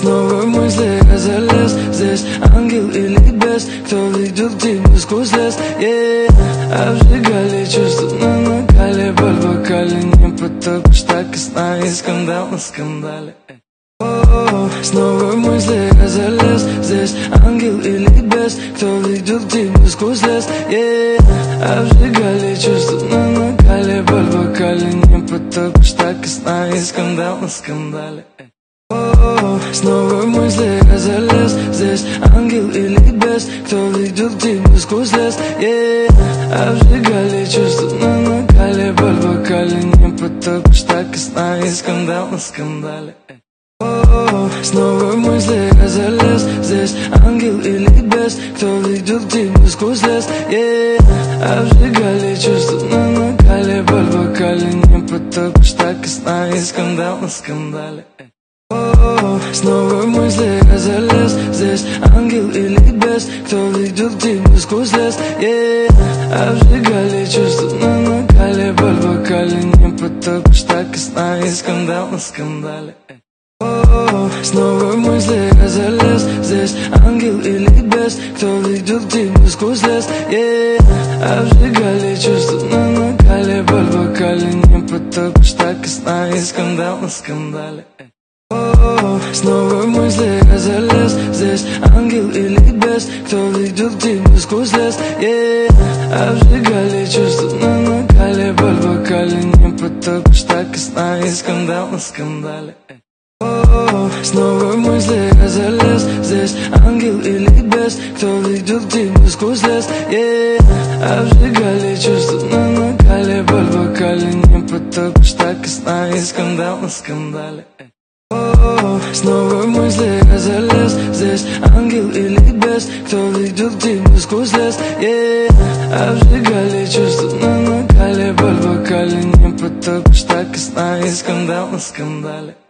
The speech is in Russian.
снова мысли я залез. Здесь ангел или бес, кто ведет к тебе сквозь лес. Обжигали чувства на накале, боль в вокале. Не потопишь так и сна, и скандал на скандале. Снова мысли я залез. Здесь ангел или бес, кто ведет к тебе сквозь лес. Обжигали чувства на накале, боль в вокале. Не потопишь так и сна, и скандал на скандале. Снова мысли я залез. Здесь ангел или бес, кто ведет к тебе сквозь лес. Обжигали чувства на накале, боль в вокале. Не потопишь так и сна, и скандал на скандале. Снова мысли я залез. Здесь ангел или бес, кто ведет к тебе сквозь лес. Обжигали чувства на накале, боль в вокале. Не потопишь так и сна, и скандал на скандале. Снова мысли я залез. Здесь ангел или бес, кто ведет к тебе сквозь лес. Обжигали чувства на накале, боль в вокале. Не потопишь так и сна, и скандал на скандале. Снова мысли я залез. Здесь ангел или бес, кто ведет к тебе сквозь лес. Обжигали чувства на накале, боль в вокале. Не потопишь так и сна, и скандал на скандале. Снова мысли я залез. Здесь ангел или бес, кто ведет к тебе сквозь лес. Обжигали чувства на накале, боль в вокале. Не потопишь так и сна, и скандал на скандале. Снова мысли я залез. Здесь ангел или бес, кто ведет к тебе сквозь лес. Обжигали чувства на накале, боль в вокале. Не потопишь так и сна, и скандал на скандале. Снова мысли я залез. Здесь ангел или бес, кто ведет к тебе сквозь лес. Обжигали чувства на накале, боль в вокале. Не потопишь так и сна, и скандал на скандале.